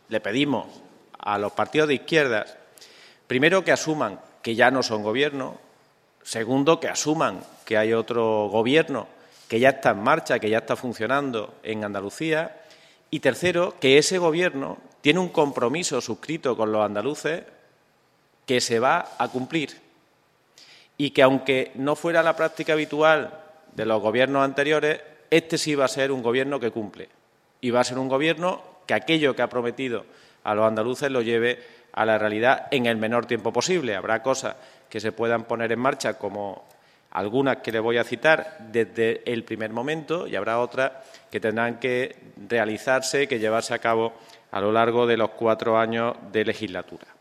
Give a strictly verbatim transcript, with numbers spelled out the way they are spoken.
le pedimos a los partidos de izquierdas, primero, que asuman que ya no son gobierno, segundo, que asuman que hay otro gobierno que ya está en marcha, que ya está funcionando en Andalucía, y tercero, que ese gobierno tiene un compromiso suscrito con los andaluces que se va a cumplir y que, aunque no fuera la práctica habitual de los gobiernos anteriores, este sí va a ser un gobierno que cumple y va a ser un gobierno que aquello que ha prometido a los andaluces lo lleve a la realidad en el menor tiempo posible. Habrá cosas que se puedan poner en marcha, como algunas que le voy a citar, desde el primer momento, y habrá otras que tendrán que realizarse, que llevarse a cabo a lo largo de los cuatro años de legislatura.